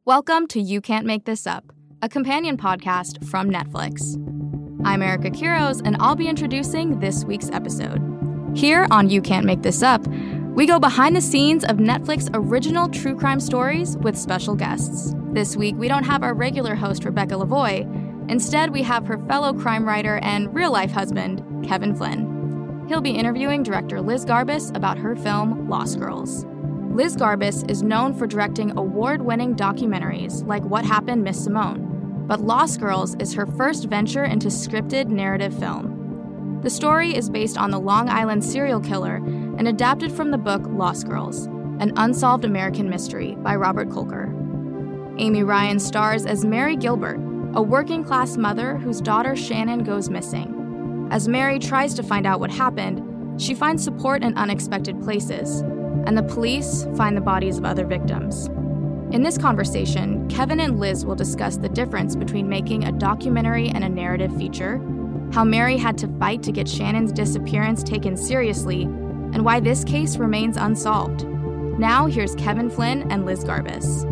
Welcome to You Can't Make This Up, a companion podcast from Netflix. I'm Erica Quiros, and I'll be introducing this week's episode. Here on You Can't Make This Up, we go behind the scenes of Netflix original true crime stories with special guests. This week, we don't have our regular host, Rebecca Lavoie. Instead, we have her fellow crime writer and real-life husband, Kevin Flynn. He'll be interviewing director Liz Garbus about her film, Lost Girls. Liz Garbus is known for directing award-winning documentaries like What Happened, Miss Simone, but Lost Girls is her first venture into scripted narrative film. The story is based on the Long Island serial killer and adapted from the book Lost Girls, an unsolved American mystery by Robert Kolker. Amy Ryan stars as Mary Gilbert, a working-class mother whose daughter Shannon goes missing. As Mary tries to find out what happened, she finds support in unexpected places, and the police find the bodies of other victims. In this conversation, Kevin and Liz will discuss the difference between making a documentary and a narrative feature, how Mary had to fight to get Shannon's disappearance taken seriously, and why this case remains unsolved. Now, here's Kevin Flynn and Liz Garbus.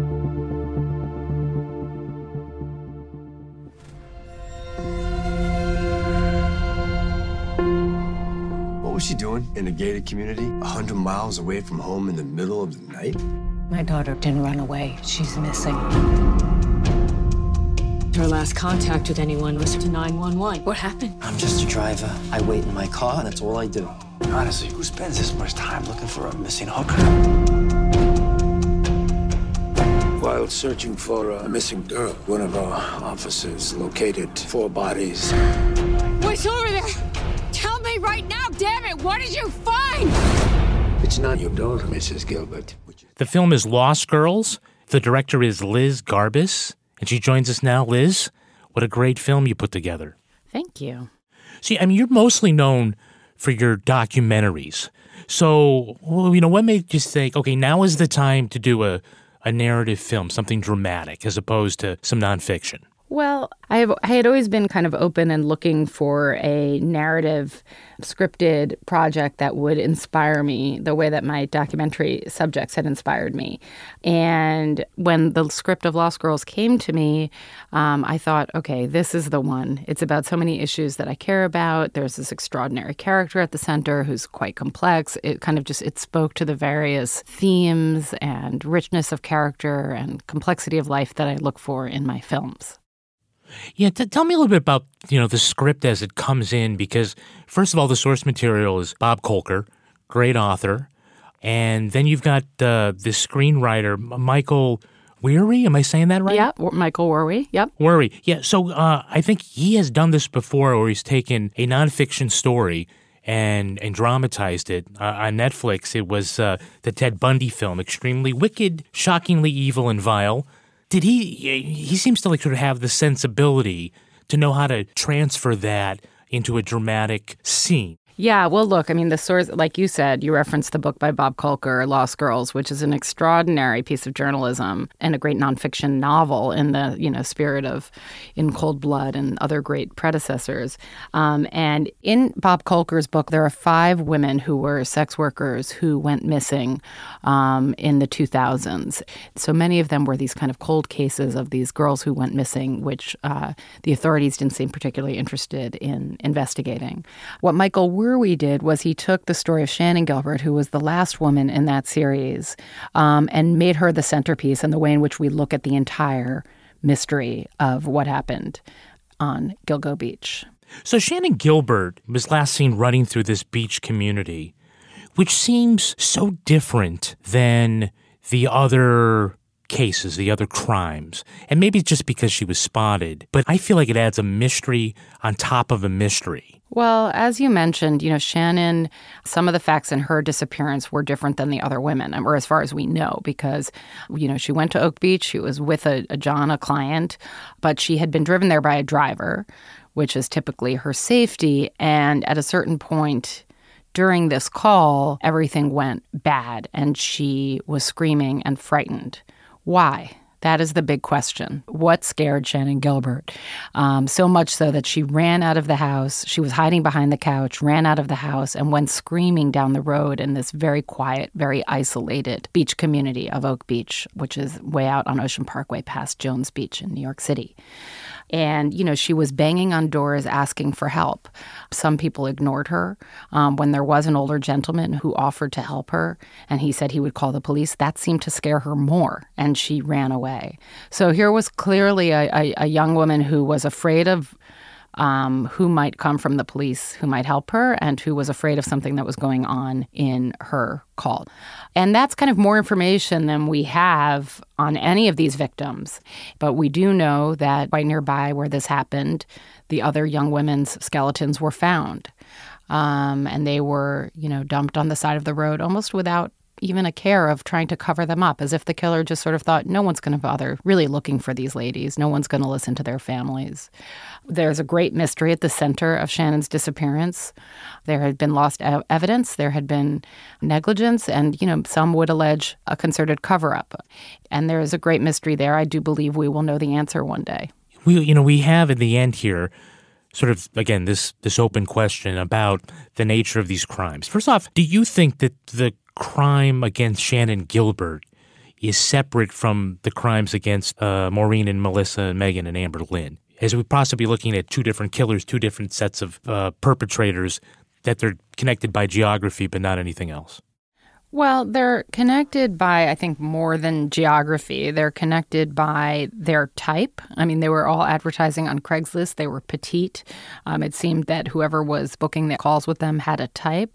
What was she doing in a gated community, 100 miles away from home in the middle of the night? My daughter didn't run away. She's missing. Her last contact with anyone was to 911. What happened? I'm just a driver. I wait in my car, and that's all I do. Honestly, who spends this much time looking for a missing hooker? While searching for a missing girl, one of our officers located 4 bodies. What's over there? Tell me right now, damn it! What did you find? It's not your daughter, Mrs. Gilbert. The film is Lost Girls. The director is Liz Garbus, and she joins us now. Liz, what a great film you put together. Thank you. See, I mean, you're mostly known for your documentaries. So, what made you think, okay, now is the time to do a narrative film, something dramatic, as opposed to some nonfiction? Well, I had always been kind of open and looking for a narrative scripted project that would inspire me the way that my documentary subjects had inspired me. And when the script of Lost Girls came to me, I thought, okay, this is the one. It's about so many issues that I care about. There's this extraordinary character at the center who's quite complex. It spoke to the various themes and richness of character and complexity of life that I look for in my films. Yeah, tell me a little bit about, the script as it comes in, because first of all, the source material is Bob Kolker, great author, and then you've got this screenwriter, Michael Weary, am I saying that right? Yeah, Michael Weary, yep. Weary, yeah, so I think he has done this before, where he's taken a nonfiction story and dramatized it on Netflix. It was the Ted Bundy film, extremely wicked, shockingly evil and vile. Did he seems to sort of have the sensibility to know how to transfer that into a dramatic scene. Yeah, well, look, I mean, the source, like you said, you referenced the book by Bob Kolker, Lost Girls, which is an extraordinary piece of journalism and a great nonfiction novel in the, spirit of In Cold Blood and other great predecessors. And in Bob Kolker's book, there are 5 women who were sex workers who went missing in the 2000s. So many of them were these kind of cold cases of these girls who went missing, which the authorities didn't seem particularly interested in investigating. What Michael Weary did was he took the story of Shannon Gilbert, who was the last woman in that series, and made her the centerpiece and the way in which we look at the entire mystery of what happened on Gilgo Beach. So Shannon Gilbert was last seen running through this beach community, which seems so different than the other cases, the other crimes. And maybe it's just because she was spotted, but I feel like it adds a mystery on top of a mystery. Well, as you mentioned, Shannon, some of the facts in her disappearance were different than the other women, or as far as we know, because, she went to Oak Beach, she was with a client, but she had been driven there by a driver, which is typically her safety. And at a certain point during this call, everything went bad and she was screaming and frightened. Why? That is the big question. What scared Shannan Gilbert? So much so that she ran out of the house. She was hiding behind the couch, ran out of the house, and went screaming down the road in this very quiet, very isolated beach community of Oak Beach, which is way out on Ocean Parkway past Jones Beach in New York City. And, she was banging on doors asking for help. Some people ignored her. When there was an older gentleman who offered to help her, and he said he would call the police, that seemed to scare her more, and she ran away. So here was clearly a young woman who was afraid of who might come from the police, who might help her, and who was afraid of something that was going on in her call. And that's kind of more information than we have on any of these victims. But we do know that right nearby where this happened, the other young women's skeletons were found. And they were, dumped on the side of the road almost without even a care of trying to cover them up, as if the killer just sort of thought, no one's going to bother really looking for these ladies. No one's going to listen to their families. There's a great mystery at the center of Shannan's disappearance. There had been lost evidence. There had been negligence. And, some would allege a concerted cover-up. And there is a great mystery there. I do believe we will know the answer one day. We have in the end here sort of, again, this open question about the nature of these crimes. First off, do you think that the crime against Shannan Gilbert is separate from the crimes against Maureen and Melissa and Megan and Amber Lynn? As we're possibly looking at two different killers, two different sets of perpetrators, that they're connected by geography but not anything else? Well, they're connected by, I think, more than geography. They're connected by their type. I mean, they were all advertising on Craigslist. They were petite. It seemed that whoever was booking the calls with them had a type.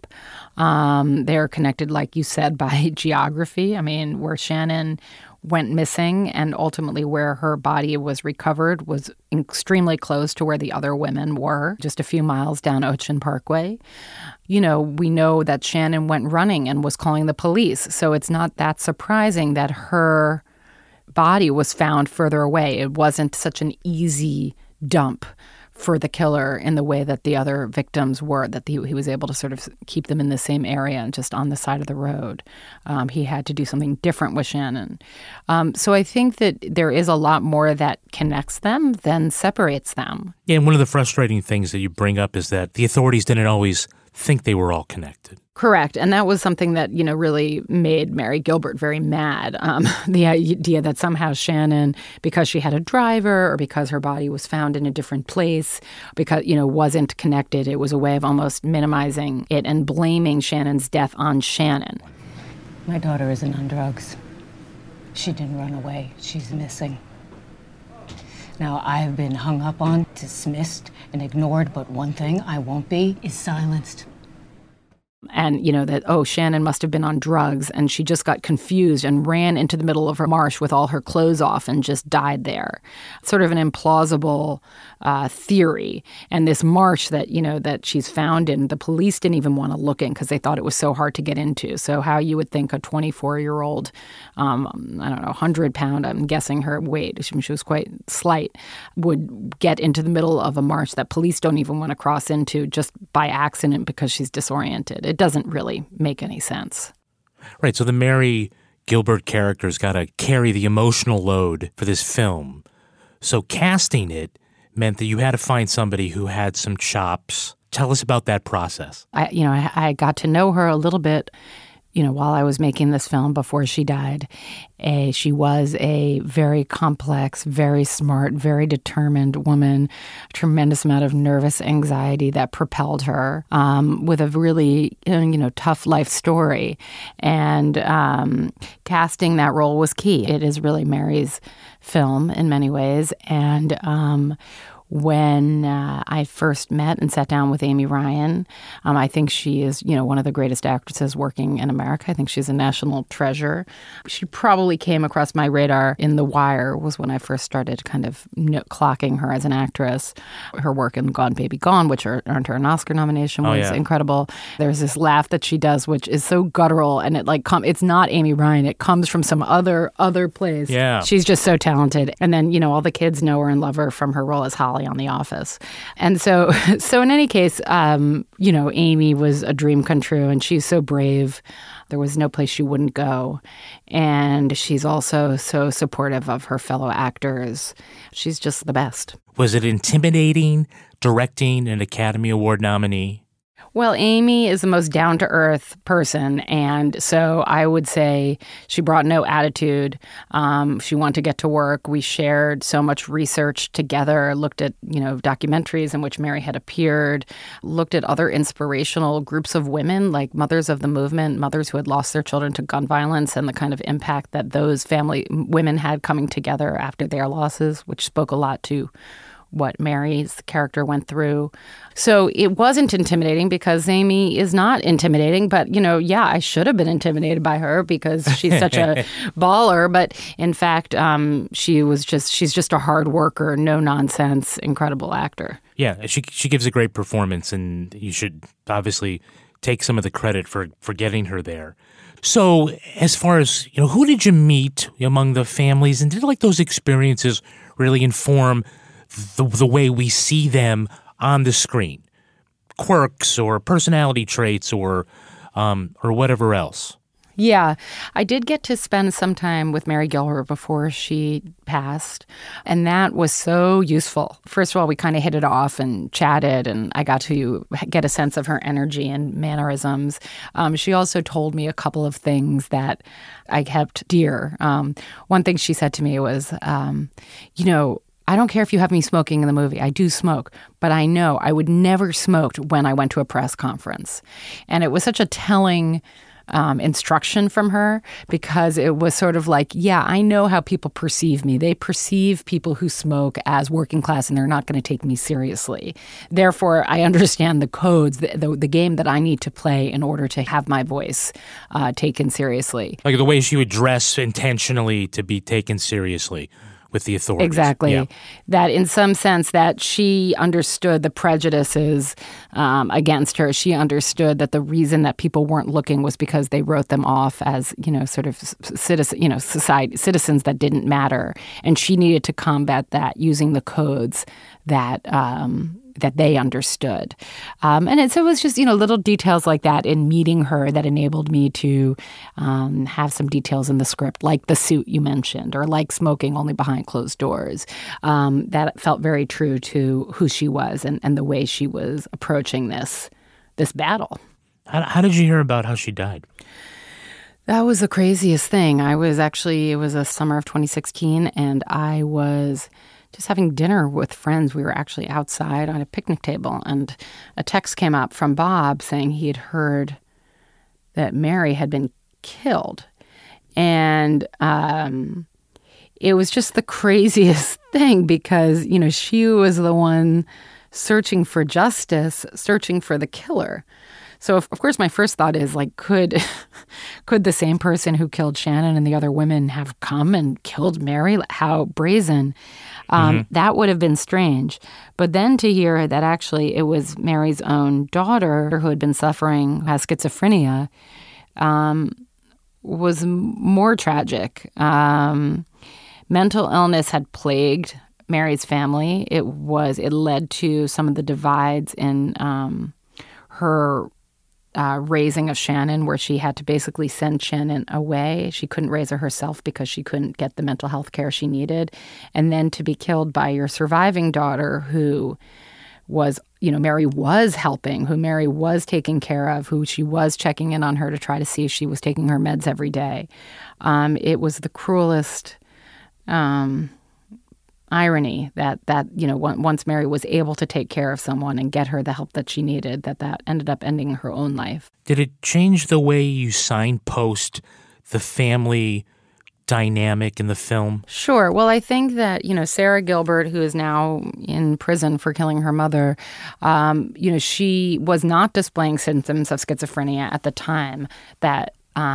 They're connected, like you said, by geography. I mean, where Shannan went missing and ultimately where her body was recovered was extremely close to where the other women were, just a few miles down Ocean Parkway. We know that Shannan went running and was calling the police, so it's not that surprising that her body was found further away. It wasn't such an easy dump for the killer in the way that the other victims were, that he was able to sort of keep them in the same area and just on the side of the road. He had to do something different with Shannan. So I think that there is a lot more that connects them than separates them. Yeah, and one of the frustrating things that you bring up is that the authorities didn't always think they were all connected. Correct. And that was something that, really made Mary Gilbert very mad. The idea that somehow Shannan, because she had a driver or because her body was found in a different place, because, wasn't connected, it was a way of almost minimizing it and blaming Shannan's death on Shannan. My daughter isn't on drugs. She didn't run away. She's missing. Now, I have been hung up on, dismissed, and ignored, but one thing I won't be is silenced. And, that, Shannan must have been on drugs and she just got confused and ran into the middle of a marsh with all her clothes off and just died there. Sort of an implausible theory. And this marsh that, that she's found in, the police didn't even want to look in because they thought it was so hard to get into. So how you would think a 24-year-old, 100-pound, I'm guessing her weight, she was quite slight, would get into the middle of a marsh that police don't even want to cross into just by accident because she's disoriented. It doesn't really make any sense. Right, so the Mary Gilbert character's got to carry the emotional load for this film. So casting it meant that you had to find somebody who had some chops. Tell us about that process. I got to know her a little bit, while I was making this film before she died. She was a very complex, very smart, very determined woman, a tremendous amount of nervous anxiety that propelled her with a really, tough life story. And casting that role was key. It is really Mary's film in many ways. And when I first met and sat down with Amy Ryan, I think she is, one of the greatest actresses working in America. I think she's a national treasure. She probably came across my radar in The Wire, was when I first started kind of clocking her as an actress. Her work in Gone Baby Gone, which earned her an Oscar nomination, was incredible. There's this laugh that she does, which is so guttural, and it's not Amy Ryan. It comes from some other place. Yeah. She's just so talented. And then, all the kids know her and love her from her role as Holly Sally on The Office. And so in any case, Amy was a dream come true, and she's so brave. There was no place she wouldn't go. And she's also so supportive of her fellow actors. She's just the best. Was it intimidating directing an Academy Award nominee? Well, Amy is the most down-to-earth person, and so I would say she brought no attitude. She wanted to get to work. We shared so much research together, looked at, documentaries in which Mary had appeared, looked at other inspirational groups of women, like mothers of the movement, mothers who had lost their children to gun violence, and the kind of impact that those women had coming together after their losses, which spoke a lot to what Mary's character went through. So it wasn't intimidating because Amy is not intimidating. But, I should have been intimidated by her because she's such a baller. But in fact, she's just a hard worker, no nonsense, incredible actor. Yeah, she gives a great performance, and you should obviously take some of the credit for getting her there. So as far as, who did you meet among the families, and did those experiences really inform the way we see them on the screen? Quirks or personality traits or whatever else. Yeah, I did get to spend some time with Mary Gilbert before she passed, and that was so useful. First of all, we kind of hit it off and chatted, and I got to get a sense of her energy and mannerisms. She also told me a couple of things that I kept dear. One thing she said to me was, I don't care if you have me smoking in the movie. I do smoke, but I know I would never smoked when I went to a press conference. And it was such a telling instruction from her because it was sort of like, yeah, I know how people perceive me. They perceive people who smoke as working class and they're not going to take me seriously. Therefore, I understand the codes, the game that I need to play in order to have my voice taken seriously. Like the way she would dress intentionally to be taken seriously with the authorities. Exactly. Yeah. That in some sense that she understood the prejudices against her. She understood that the reason that people weren't looking was because they wrote them off as, citizens that didn't matter. And she needed to combat that using the codes that they understood. And so it was just, little details like that in meeting her that enabled me to have some details in the script, like the suit you mentioned, or like smoking only behind closed doors. That felt very true to who she was and the way she was approaching this battle. How did you hear about how she died? That was the craziest thing. It was a summer of 2016, and I was just having dinner with friends. We were actually outside on a picnic table, and a text came up from Bob saying he had heard that Mary had been killed. And it was just the craziest thing because, she was the one searching for justice, searching for the killer. So, of course, my first thought is, could the same person who killed Shannon and the other women have come and killed Mary? How brazen. That would have been strange. But then to hear that actually it was Mary's own daughter who had been suffering, has schizophrenia, was more tragic. Mental illness had plagued Mary's family. It led to some of the divides in her raising of Shannon, where she had to basically send Shannon away. She couldn't raise her herself because she couldn't get the mental health care she needed. And then to be killed by your surviving daughter, who was, Mary was helping, who Mary was taking care of, who she was checking in on her to try to see if she was taking her meds every day. It was the cruelest irony that once Mary was able to take care of someone and get her the help that she needed, that ended up ending her own life. Did it change the way you signpost the family dynamic in the film? Sure. Well, I think that, Sarah Gilbert, who is now in prison for killing her mother, she was not displaying symptoms of schizophrenia at the time that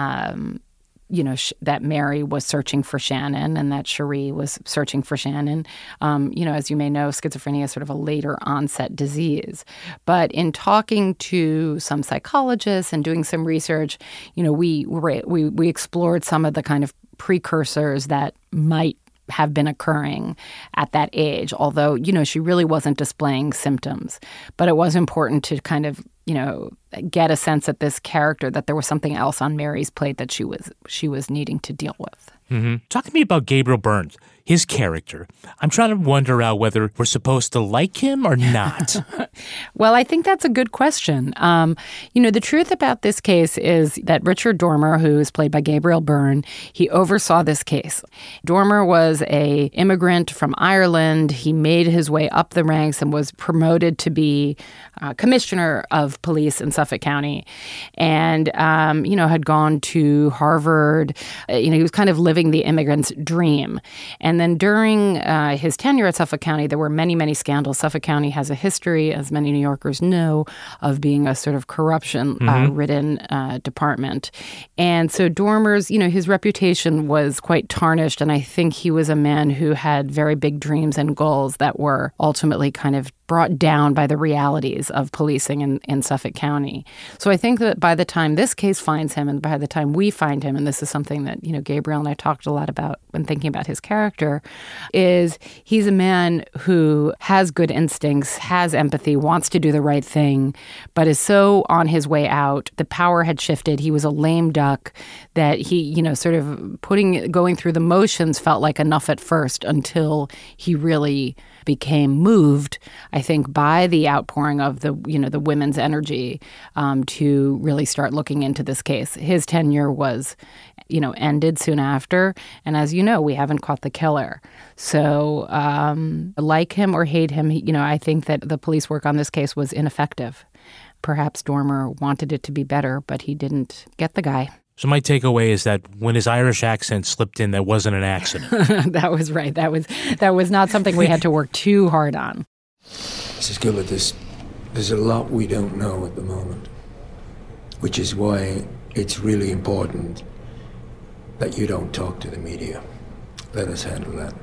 that Mary was searching for Shannon and that Cherie was searching for Shannon. As you may know, schizophrenia is sort of a later onset disease. But in talking to some psychologists and doing some research, we explored some of the kind of precursors that might have been occurring at that age, although, she really wasn't displaying symptoms. But it was important to kind of, get a sense that this character, that there was something else on Mary's plate that she was needing to deal with. Mm-hmm. Talk to me about Gabriel Byrne, his character. I'm trying to wonder out whether we're supposed to like him or not. Well, I think that's a good question. The truth about this case is that Richard Dormer, who is played by Gabriel Byrne, he oversaw this case. Dormer was an immigrant from Ireland. He made his way up the ranks and was promoted to be commissioner of police in Suffolk County, and had gone to Harvard. He was kind of living the immigrant's dream. And then during his tenure at Suffolk County, there were many, many scandals. Suffolk County has a history, as many New Yorkers know, of being a sort of corruption-ridden department. And so Dormer's, his reputation was quite tarnished, and I think he was a man who had very big dreams and goals that were ultimately kind of brought down by the realities of policing in Suffolk County. So I think that by the time this case finds him and by the time we find him, and this is something that, Gabriel and I talked a lot about when thinking about his character, is he's a man who has good instincts, has empathy, wants to do the right thing, but is so on his way out. The power had shifted. He was a lame duck that he, sort of going through the motions felt like enough at first until he really became moved, I think, by the outpouring of the women's energy to really start looking into this case. His tenure was, ended soon after. And as you know, we haven't caught the killer. So like him or hate him, I think that the police work on this case was ineffective. Perhaps Dormer wanted it to be better, but he didn't get the guy. So my takeaway is that when his Irish accent slipped in, that wasn't an accident. That was right. That was not something we had to work too hard on. Mrs. Gillett, there's a lot we don't know at the moment, which is why it's really important that you don't talk to the media. Let us handle that.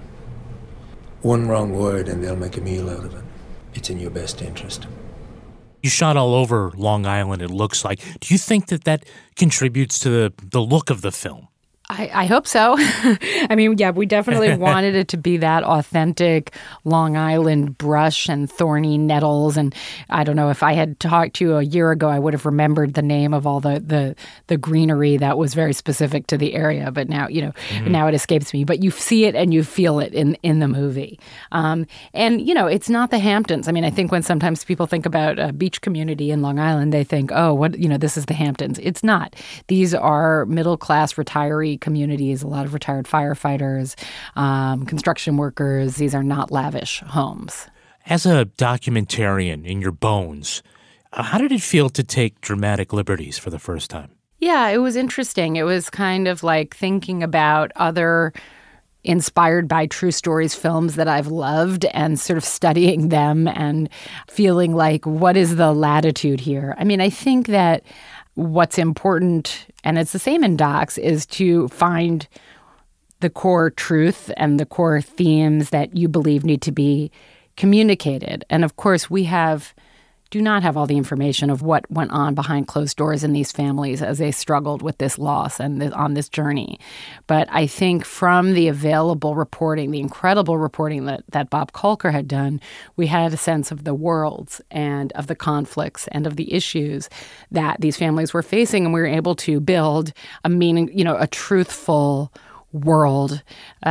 One wrong word and they'll make a meal out of it. It's in your best interest. You shot all over Long Island, it looks like. Do you think that contributes to the look of the film? I hope so. I mean, yeah, we definitely wanted it to be that authentic Long Island brush and thorny nettles. And I don't know, if I had talked to you a year ago, I would have remembered the name of all the greenery that was very specific to the area. But now, now it escapes me. But you see it and you feel it in the movie. And, it's not the Hamptons. I mean, I think when sometimes people think about a beach community in Long Island, they think, this is the Hamptons. It's not. These are middle-class retiree communities, a lot of retired firefighters, construction workers. These are not lavish homes. As a documentarian in your bones, how did it feel to take dramatic liberties for the first time? Yeah, it was interesting. It was kind of like thinking about other inspired by true stories films that I've loved and sort of studying them and feeling like, what is the latitude here? I mean, I think that what's important, and it's the same in docs, is to find the core truth and the core themes that you believe need to be communicated. And of course, we do not have all the information of what went on behind closed doors in these families as they struggled with this loss and on this journey. But I think from the available reporting, the incredible reporting that Bob Kolker had done, we had a sense of the worlds and of the conflicts and of the issues that these families were facing, and we were able to build a truthful world.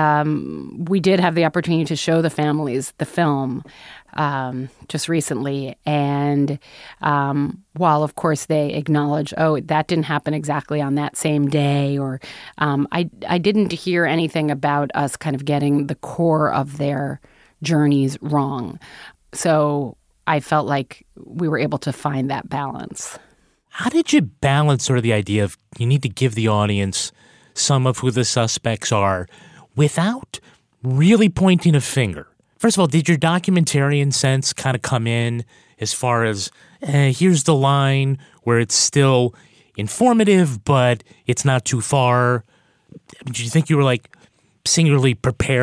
We did have the opportunity to show the families the film just recently. And while, of course, they acknowledge, that didn't happen exactly on that same day, or I didn't hear anything about us kind of getting the core of their journeys wrong. So I felt like we were able to find that balance. How did you balance sort of the idea of you need to give the audience some of who the suspects are without really pointing a finger? First of all, did your documentarian sense kind of come in as far as, here's the line where it's still informative, but it's not too far? Did you think you were like singularly prepared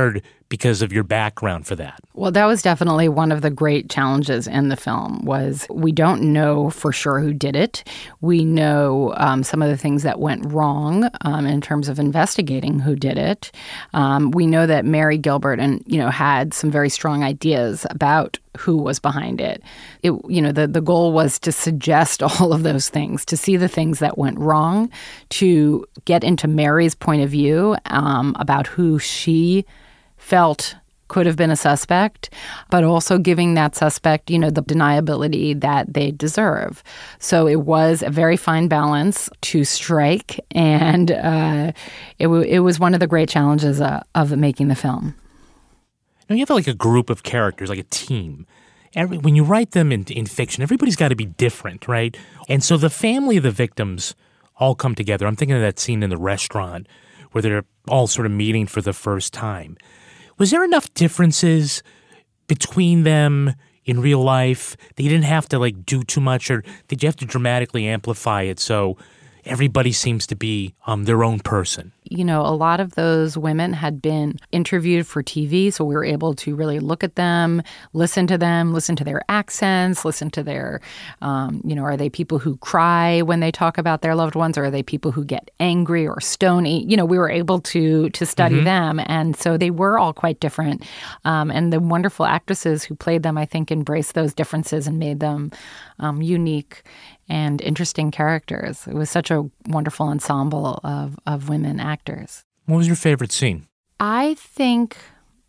because of your background for that. Well, that was definitely one of the great challenges in the film was we don't know for sure who did it. We know some of the things that went wrong in terms of investigating who did it. We know that Mary Gilbert had some very strong ideas about who was behind it. The goal was to suggest all of those things, to see the things that went wrong, to get into Mary's point of view about who she felt could have been a suspect, but also giving that suspect, the deniability that they deserve. So it was a very fine balance to strike, and it was one of the great challenges of making the film. Now you have like a group of characters, like a team. When you write them in fiction, everybody's got to be different, right? And so the family of the victims all come together. I'm thinking of that scene in the restaurant where they're all sort of meeting for the first time. Was there enough differences between them in real life that you didn't have to do too much, or did you have to dramatically amplify it so everybody seems to be their own person? A lot of those women had been interviewed for TV, so we were able to really look at them, listen to their accents, listen to their, are they people who cry when they talk about their loved ones, or are they people who get angry or stony? We were able to study them, and so they were all quite different. And the wonderful actresses who played them, I think, embraced those differences and made them unique and interesting characters. It was such a wonderful ensemble of women actors. What was your favorite scene? I think,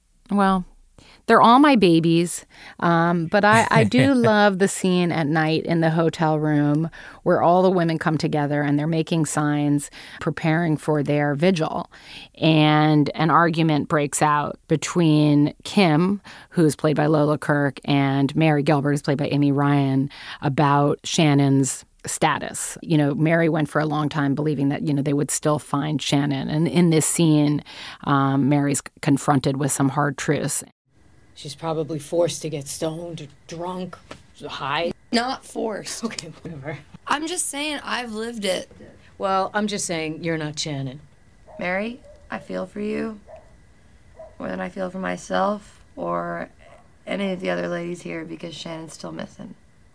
they're all my babies, but I do love the scene at night in the hotel room where all the women come together and they're making signs, preparing for their vigil. And an argument breaks out between Kim, who's played by Lola Kirk, and Mary Gilbert, who's played by Amy Ryan, about Shannon's status. Mary went for a long time believing that, they would still find Shannon. And in this scene, Mary's confronted with some hard truths. She's probably forced to get stoned, drunk, high. Not forced. Okay, whatever. I'm just saying I've lived it. Well, I'm just saying you're not Shannon. Mary, I feel for you more than I feel for myself or any of the other ladies here because Shannon's still missing.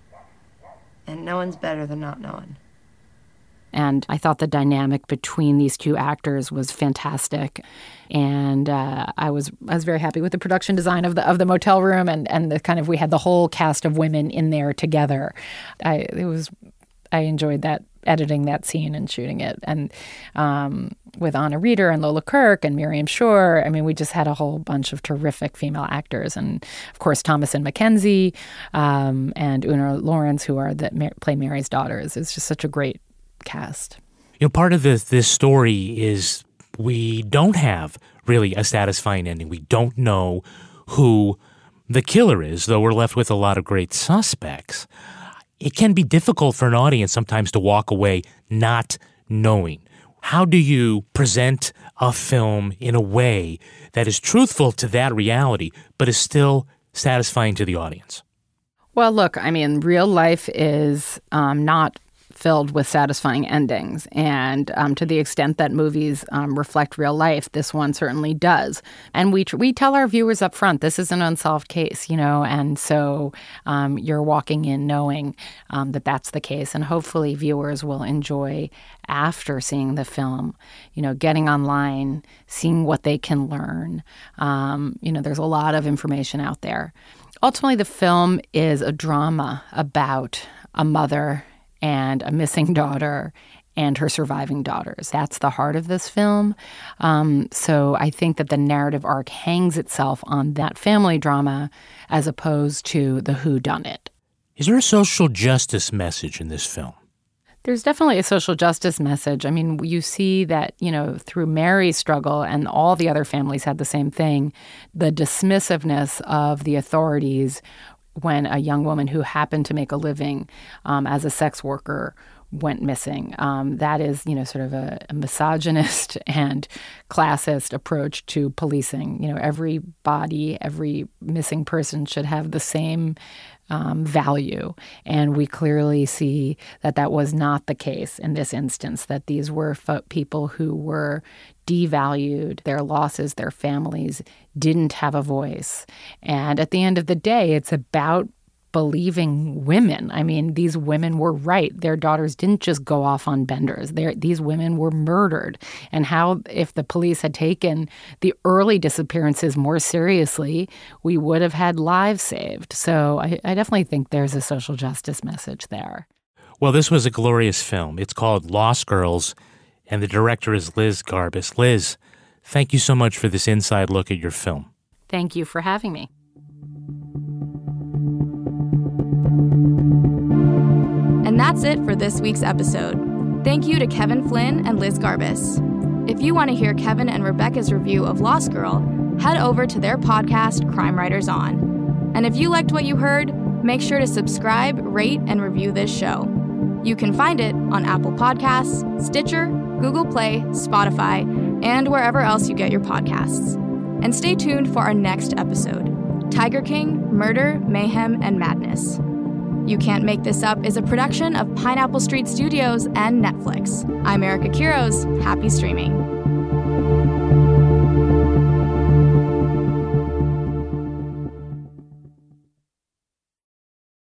And no one's better than not knowing. And I thought the dynamic between these two actors was fantastic. And I was very happy with the production design of the motel room and the kind of, we had the whole cast of women in there together. I enjoyed that, editing that scene and shooting it. And with Anna Reeder and Lola Kirk and Miriam Shore, we just had a whole bunch of terrific female actors. And of course, Thomasin McKenzie and Una Lawrence, who play Mary's daughters. It's just such a great cast. Part of this story is we don't have really a satisfying ending. We don't know who the killer is, though we're left with a lot of great suspects. It can be difficult for an audience sometimes to walk away not knowing. How do you present a film in a way that is truthful to that reality, but is still satisfying to the audience? Well, look, real life is not filled with satisfying endings. And to the extent that movies reflect real life, this one certainly does. And we tell our viewers up front, this is an unsolved case, and so you're walking in knowing that that's the case. And hopefully viewers will enjoy, after seeing the film, getting online, seeing what they can learn. There's a lot of information out there. Ultimately, the film is a drama about a mother and a missing daughter and her surviving daughters. That's the heart of this film. So I think that the narrative arc hangs itself on that family drama as opposed to the whodunit. Is there a social justice message in this film? There's definitely a social justice message. You see that, through Mary's struggle, and all the other families had the same thing, the dismissiveness of the authorities when a young woman who happened to make a living as a sex worker went missing. That is, sort of a misogynist and classist approach to policing. Every body, every missing person should have the same value. And we clearly see that was not the case in this instance, that these were people who were devalued, their losses, their families didn't have a voice. And at the end of the day, it's about believing women. I mean, these women were right. Their daughters didn't just go off on benders. These women were murdered. And how, if the police had taken the early disappearances more seriously, we would have had lives saved. So I definitely think there's a social justice message there. Well, this was a glorious film. It's called Lost Girls, and the director is Liz Garbus. Liz, thank you so much for this inside look at your film. Thank you for having me. And that's it for this week's episode. Thank you to Kevin Flynn and Liz Garbus. If you want to hear Kevin and Rebecca's review of Lost Girl, head over to their podcast, Crime Writers On. And if you liked what you heard, make sure to subscribe, rate, and review this show. You can find it on Apple Podcasts, Stitcher, Google Play, Spotify, and wherever else you get your podcasts. And stay tuned for our next episode, Tiger King, Murder, Mayhem, and Madness. You Can't Make This Up is a production of Pineapple Street Studios and Netflix. I'm Erica Quiroz. Happy streaming.